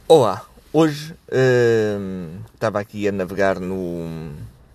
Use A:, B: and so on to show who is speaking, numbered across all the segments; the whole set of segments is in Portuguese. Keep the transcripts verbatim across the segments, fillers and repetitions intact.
A: Olá, hoje hum, estava aqui a navegar no,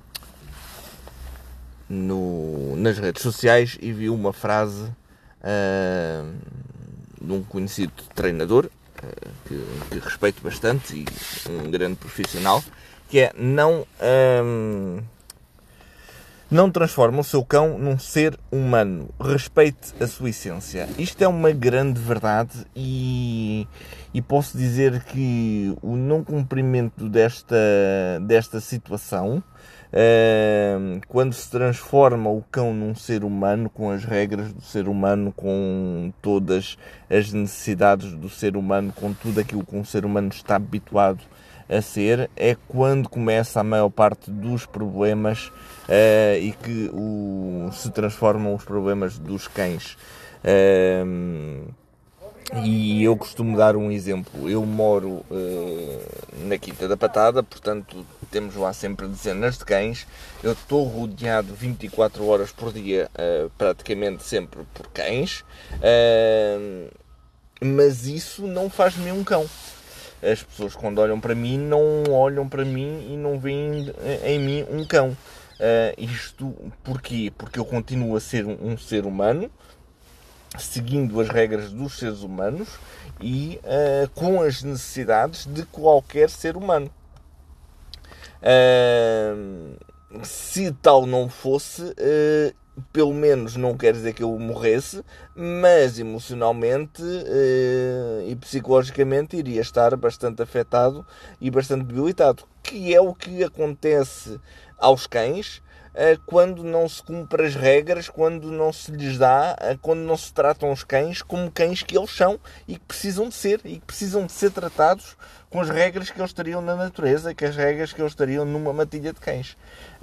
A: no, nas redes sociais e vi uma frase hum, de um conhecido treinador hum, que, que respeito bastante e um grande profissional, que é não, hum, não transforma o seu cão num ser humano, respeite a sua essência. Isto é uma grande verdade e, e posso dizer que o não cumprimento desta, desta situação, uh, quando se transforma o cão num ser humano, com as regras do ser humano, com todas as necessidades do ser humano, com tudo aquilo que um ser humano está habituado a ser, é quando começa a maior parte dos problemas uh, e que o, se transformam os problemas dos cães. Uh, e eu costumo dar um exemplo. Eu moro uh, na Quinta da Patada, portanto temos lá sempre dezenas de cães. Eu estou rodeado vinte e quatro horas por dia, uh, praticamente sempre por cães, uh, mas isso não faz de mim um cão. As pessoas, quando olham para mim, não olham para mim e não veem em mim um cão. Uh, isto porquê? Porque eu continuo a ser um, um ser humano, seguindo as regras dos seres humanos e uh, com as necessidades de qualquer ser humano. Uh, se tal não fosse, uh, pelo menos não quer dizer que eu morresse, mas emocionalmente uh, e psicologicamente iria estar bastante afetado e bastante debilitado, que é o que acontece aos cães uh, quando não se cumpre as regras, quando não se lhes dá, uh, quando não se tratam os cães como cães que eles são e que precisam de ser, e que precisam de ser tratados com as regras que eles teriam na natureza e com as regras que eles teriam numa matilha de cães.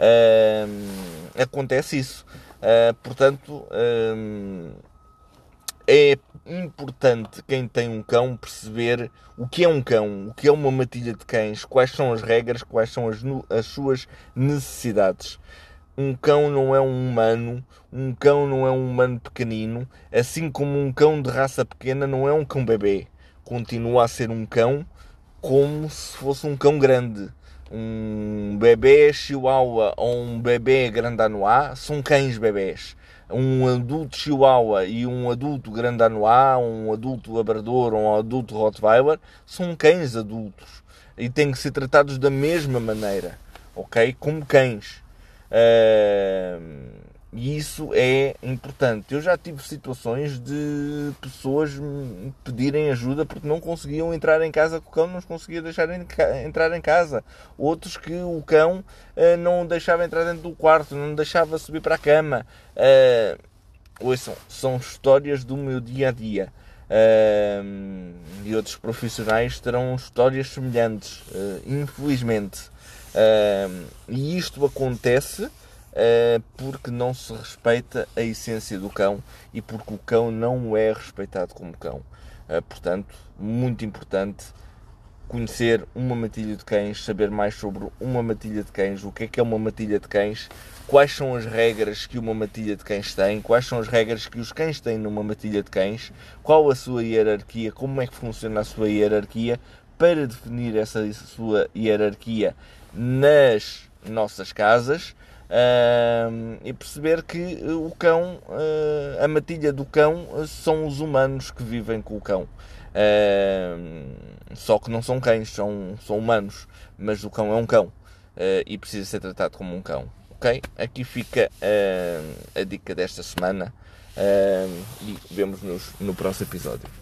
A: Uh, acontece isso. Uh, portanto, um, é importante quem tem um cão perceber o que é um cão, o que é uma matilha de cães, quais são as regras, quais são as, as suas necessidades. Um cão não é um humano, um cão não é um humano pequenino, assim como um cão de raça pequena não é um cão bebê. Continua a ser um cão como se fosse um cão grande. Um bebê chihuahua ou um bebê grande-anois são cães bebés. Um adulto chihuahua e um adulto grande-anois, um adulto labrador ou um adulto rottweiler são cães adultos e têm que ser tratados da mesma maneira, ok? Como cães. Uh, e isso é importante. Eu já tive situações de pessoas me pedirem ajuda porque não conseguiam entrar em casa com o cão, não os conseguia deixar entrar em casa. Outros que o cão uh, não deixava entrar dentro do quarto, não deixava subir para a cama. Uh, ouçam, são histórias do meu dia a dia. Uh, e outros profissionais terão histórias semelhantes, uh, infelizmente. Uh, e isto acontece uh, porque não se respeita a essência do cão e porque o cão não é respeitado como cão. Uh, portanto, muito importante conhecer uma matilha de cães, saber mais sobre uma matilha de cães, o que é que é uma matilha de cães, quais são as regras que uma matilha de cães tem, quais são as regras que os cães têm numa matilha de cães, qual a sua hierarquia, como é que funciona a sua hierarquia, para definir essa sua hierarquia nas nossas casas, uh, e perceber que o cão, uh, a matilha do cão, uh, são os humanos que vivem com o cão. Uh, só que não são cães, são, são humanos, mas o cão é um cão uh, e precisa ser tratado como um cão. Ok? Aqui fica uh, a dica desta semana uh, e vemo-nos no próximo episódio.